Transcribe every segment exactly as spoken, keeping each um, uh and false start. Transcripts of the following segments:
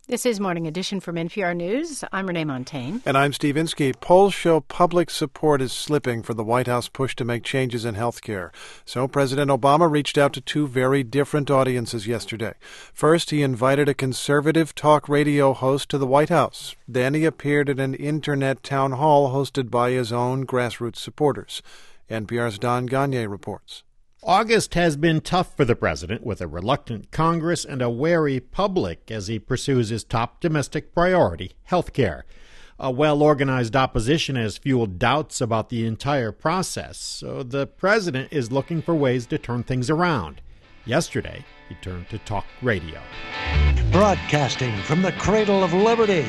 This is Morning Edition from N P R News. I'm Renee Montaigne. And I'm Steve Inskeep. Polls show public support is slipping for the White House push to make changes in health care. So President Obama reached out to two very different audiences yesterday. First, he invited a conservative talk radio host to the White House. Then he appeared at an internet town hall hosted by his own grassroots supporters. N P R's Don Gagné reports. August has been tough for the president, with a reluctant Congress and a wary public as he pursues his top domestic priority, health care. A well-organized opposition has fueled doubts about the entire process, so the president is looking for ways to turn things around. Yesterday, he turned to talk radio. Broadcasting from the cradle of liberty,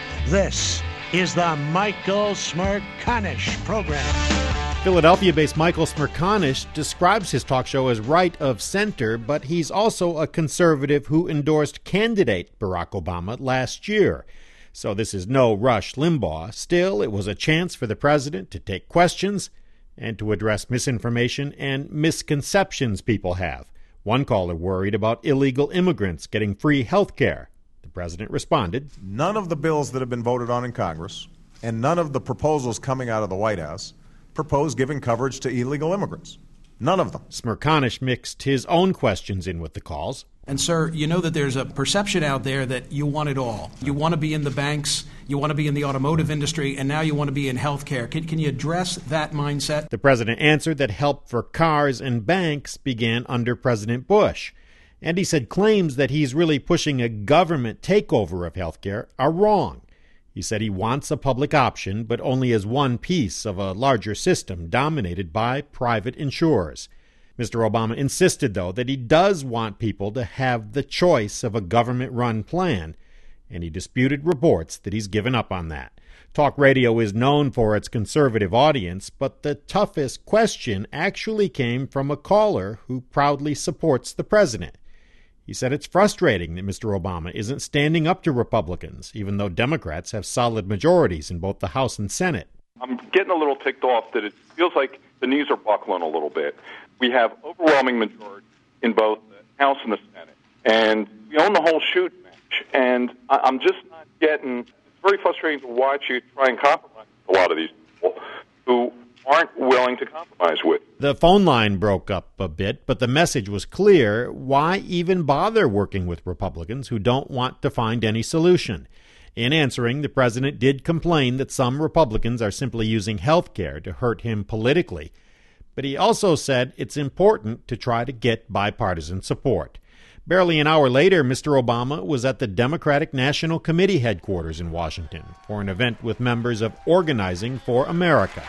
this is the Michael Smerconish Program. Philadelphia-based Michael Smerconish describes his talk show as right of center, but he's also a conservative who endorsed candidate Barack Obama last year. So this is no Rush Limbaugh. Still, it was a chance for the president to take questions and to address misinformation and misconceptions people have. One caller worried about illegal immigrants getting free health care. The president responded, "None of the bills that have been voted on in Congress and none of the proposals coming out of the White House propose giving coverage to illegal immigrants. None of them." Smerconish mixed his own questions in with the calls. And, sir, you know that there's a perception out there that you want it all. You want to be in the banks, you want to be in the automotive industry, and now you want to be in health care. Can, can you address that mindset? The president answered that help for cars and banks began under President Bush. And he said claims that he's really pushing a government takeover of health care are wrong. He said he wants a public option, but only as one piece of a larger system dominated by private insurers. Mister Obama insisted, though, that he does want people to have the choice of a government-run plan, and he disputed reports that he's given up on that. Talk radio is known for its conservative audience, but the toughest question actually came from a caller who proudly supports the president. He said it's frustrating that Mister Obama isn't standing up to Republicans, even though Democrats have solid majorities in both the House and Senate. I'm getting a little ticked off that it feels like the knees are buckling a little bit. We have overwhelming majority in both the House and the Senate, and we own the whole shoot match. And I'm just not getting, it's very frustrating to watch you try and compromise a lot of these people who aren't willing to compromise with. The phone line broke up a bit, but the message was clear. Why even bother working with Republicans who don't want to find any solution? In answering, the president did complain that some Republicans are simply using health care to hurt him politically. But he also said it's important to try to get bipartisan support. Barely an hour later, Mister Obama was at the Democratic National Committee headquarters in Washington for an event with members of Organizing for America.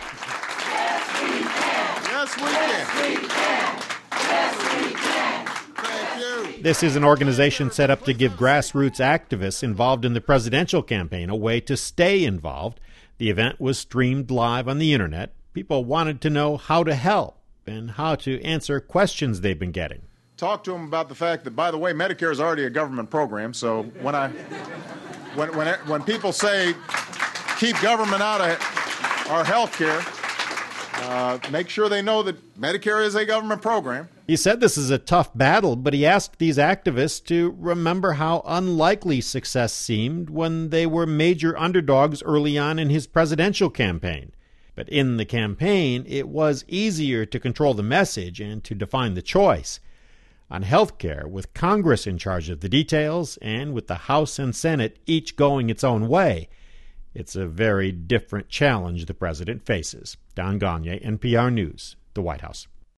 Yes, we can. Yes, we can. Thank you. This is an organization set up to give grassroots activists involved in the presidential campaign a way to stay involved. The event was streamed live on the internet. People wanted to know how to help and how to answer questions they've been getting. Talk to them about the fact that, by the way, Medicare is already a government program. So when I, when when when people say keep government out of our health care, Uh, make sure they know that Medicare is a government program. He said this is a tough battle, but he asked these activists to remember how unlikely success seemed when they were major underdogs early on in his presidential campaign. But in the campaign, it was easier to control the message and to define the choice. On health care, with Congress in charge of the details and with the House and Senate each going its own way, it's a very different challenge the president faces. Don Gagné, N P R News, the White House.